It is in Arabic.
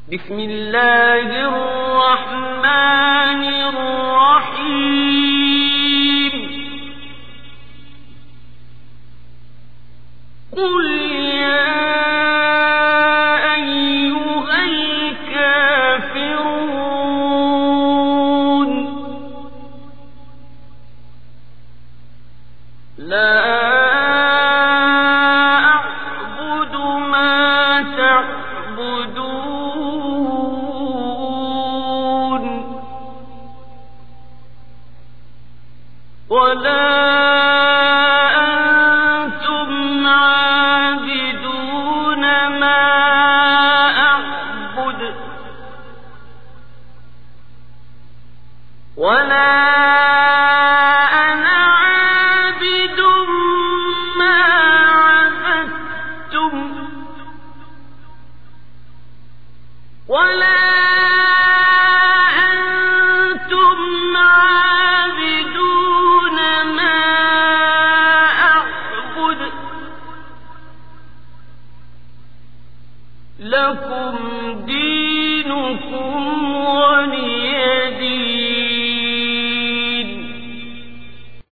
بسم الله الرحمن الرحيم قل يا أيها الكافرون لا أعبد ما تعبدون ولا أنتم عابدون ما أعبد ولا أنا عابد ما عبدتم ولا أنتم عابدون ما أعبد لكم دينكم